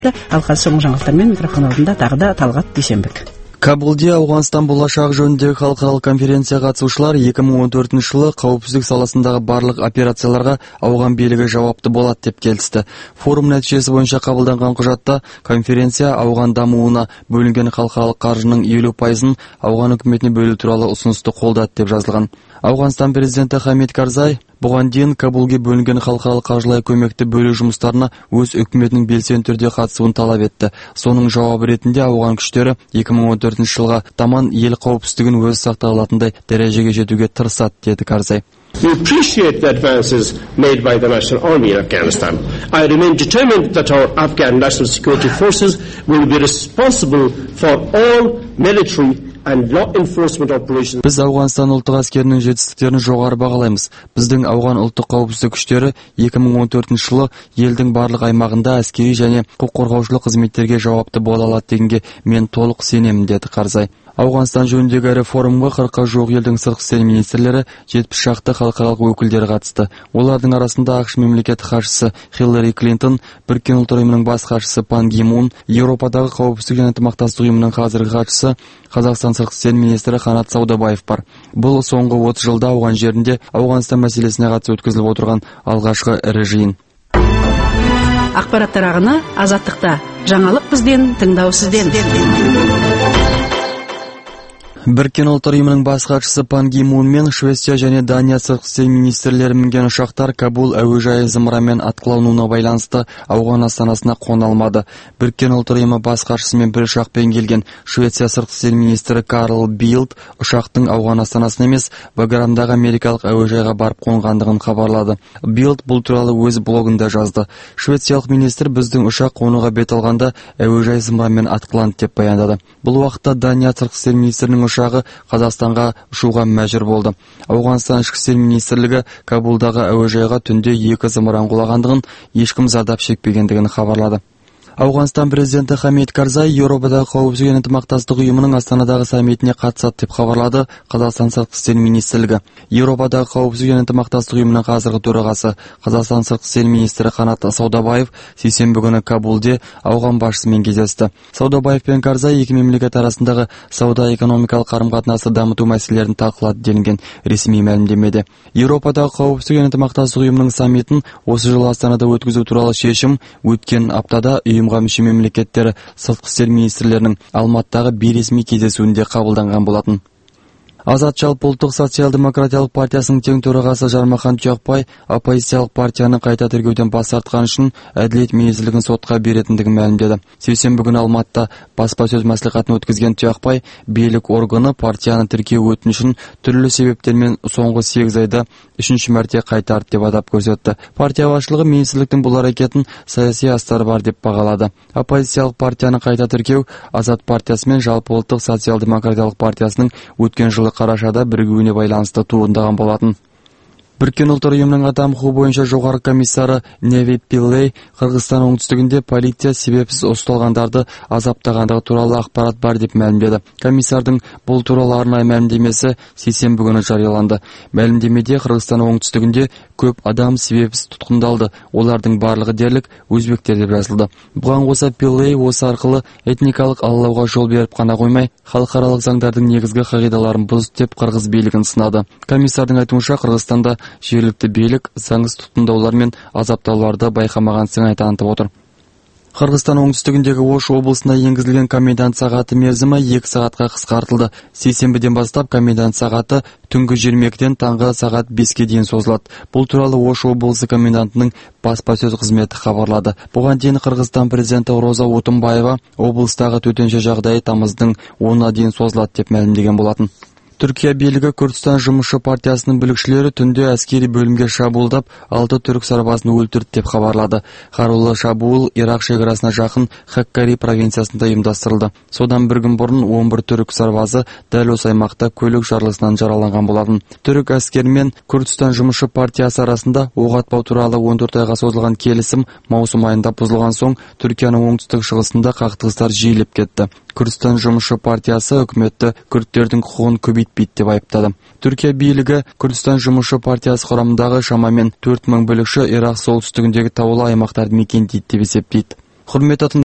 Ал қазір соңғы жаңалықтармен микрофон алдында тағы да Талғат Дүйсенбек. Кабулде Ауғанстан болашағы жөніндегі халықаралық конференция қатысушылар 2014 жылы қауіпсіздік саласындағы барлық операцияларға ауған билігі жауапты болады деп келісті. Форум нәтижесі бойынша қабылданған құжатта конференция ауған дамуына бөлінген халықаралық қаржының 50%-ын ауған үкіметіне бөлу туралы ұсынысты қолдады деп жазылған. Ауғанстан президенті Хамид Карзай бұған дейін Кабулге бөлінген халықаралық қаржылай көмекті бөлу жұмыстарына өз үкіметінің белсенді түрде қатысуын талап етті. Соның жауабы ретінде ауған күштері 2014 жылға таман ел қауіпсіздігін өз сақтай алатындай дәрежеге жетуге тырысады, деді Карзай. We appreciate the advances made by the National Army in Afghanistan. I remain determined that our Afghan National Security Forces will be responsible for all military and law enforcement operations. Біз Ауғанстан ұлттық әскерінің жетістіктерін жоғары бағалаймыз. Біздің ауған ұлттық қауіпсіздік күштері 2014 жылы елдің барлық аймағында әскери және құқық қорғаушылық қызметтерге жауапты бола алады дегенге мен толық сенемін, деді Карзай. Ауғанстан жөніндегі ірі форумға 40-қа жуық елдің сыртқы істер министрлері, 70 шақты халықаралық өкілдері қатысты. Олардың арасында ақш мемлекеттік хатшысы Хиллари Клинтон, Біріккен ұлттар ұйымының бас хатшысы Пан Ги Мун, Еуропадағы қауіпсіздік және ынтымақтастық ұйымының қазіргі хатшысы Қазақстан сыртқы істер министрі Қанат Саудабаев бар. Бұл соңғы 30 жылда ауған жерінде Ауғанстан мәселесіне қатысты өткізіліп отырған алғашқы ірі жиын. Ақпараттар ағыны Азаттықта. Жаңалық бізден, тыңдау сізден. Біріккен ұлттар ұйымының бас хатшысы Пан Ги Мун мен Швеция және Дания сыртқы істер министрлері мінген ұшақтар Кабул әуежайы зымыранмен атқылауына байланысты ауған астанасына қона алмады. Біріккен ұлттар ұйымы бас хатшысымен бір ұшақпен келген Швеция сыртқы істер министрі Карл Билд ұшақтың ауған астанасына емес, Баграмдағы америкалық әуежайға барып қонғандығын хабарлады. Билд бұл туралы өз блогында жазды. Швециялық министр біздің ұшақ қонуға бет алғанда әуежай зымыранмен атқыланды деп баяндады. Бұл уақытта Дания сыртқы істер министрінің ұшағы Қазақстанға ұшуға мәжбүр болды. Ауғанстан ішкі істер министрлігі Кабулдағы әуежайға түнде 2 зымыран құлағандығын, ешкім зардап шекпегендігін хабарлады. Ауғанстан президенті Хамид Карзай Еуропадағы қауіпсіздік және ынтымақтастық ұйымының Астанадағы саммитіне қатысады деп хабарлады Қазақстан сыртқы істер министрлігі. Еуропадағы қауіпсіздік және ынтымақтастық ұйымының қазіргі төрағасы Қазақстан сыртқы істер министрі Қанат Саудабаев сейсенбі күні Кабулде ауған басшысымен кездесті. Саудабаев пен Карзай екі мемлекет арасындағы сауда-экономикалық қарым-қатынасты дамыту мәселелерін талқылады делінген ресми мәлімдемеде. Еуропадағы қауіпсіздік және ынтымақтастық ұйымының саммитін осы жылы Астанада өткізу туралы шешім өткен аптада ұйымға мүше мемлекеттері сыртқы істер министрлерінің Алматыдағы бейресми кездесуінде қабылданған болатын. Азат жалпы ұлттық социал-демократиялық партиясының тең төрағасы Жармахан Тұяқбай оппозициялық партияны қайта тергеуден бас тартқаны үшін әділет министрлігін сотқа беретіндігін мәлімдеді. Сейсенбі күні Алматыда баспасөз мәслихатын өткізген Тұяқбай билік органы партияны тіркеу өтінішін түрлі себептермен соңғы 8 айда 3-ші мәрте қайтарды деп атап көрсетті. Партия басшылығы министрліктің бұл әрекетін саяси астары бар деп бағалады. Оппозициялық партияны қайта тіркеу Азат партиясы мен жалпы ұлттық социал-демократиялық партиясының өткен жылы қарашада бірігуіне байланысты туындаған болатын. Біріккен ұлттар ұйымының адам құқығы бойынша жоғары комиссары Неви Пиллей Қырғызстан оңтүстігінде полиция себепсіз ұсталғандарды азаптағандығы туралы ақпарат бар деп мәлімдеді. Комиссардың бұл туралы арнайы мәлімдемесі сейсенбі күні жарияланды. Мәлімдемеде Қырғызстан оңтүстігінде көп адам себепсіз тұтқындалды. Олардың барлығы дерлік өзбектер деп жазылды. Бұған қоса Пиллей осы арқылы этникалық алалауға жол беріп қана қоймай, халықаралық заңдардың негізгі қағидаларын бұзды деп қырғыз билігін сынады. Комиссардың айтуынша Қырғызстанда жергілікті билік заңсыз тұтқындаулар мен азаптауларды байқамаған сыңай танытып отыр. Қырғызстан оңтүстігіндегі Ош облысына енгізілген комендант сағаты мерзімі 2 сағатқа қысқартылды. Сейсенбіден бастап комендант сағаты түнгі 22-ден таңғы сағат 5-ке дейін созылады. Бұл туралы Ош облысы комендантының баспасөз қызметі хабарлады. Бұған дейін Қырғызстан президенті Роза Отунбаева облыстағы төтенше жағдай тамыздың 10-на дейін созылады деп мәлімдеген болатын. Түркия билігі Күрдістан жұмысшы партиясының бүлікшілері түнде әскери бөлімге шабуылдап 6 түрік сарбазын өлтірді деп хабарлады. Қарулы шабуыл Ирақ шекарасына жақын Хаккари провинциясында ұйымдастырылды. Содан бір күн бұрын 11 түрік сарбазы дәл осы аймақта көлік жарылысынан жараланған болатын. Түрік әскері мен Күрдістан жұмысшы партиясы арасында оқ атпау туралы 14 айға созылған келісім маусым айында бұзылған соң Түркияның оңтүстік шығысында қақтығыстар жиілеп кетті. Күрдістан жұмысшы партиясы үкіметті күрдтердің құқығын көбейтпейді деп айыптады. Түркия билігі Күрдістан жұмысшы партиясы құрамындағы шамамен 4000 бүлікші Ирақ солтүстігіндегі таулы аймақтарды мекендейді деп есептейді. Құрметті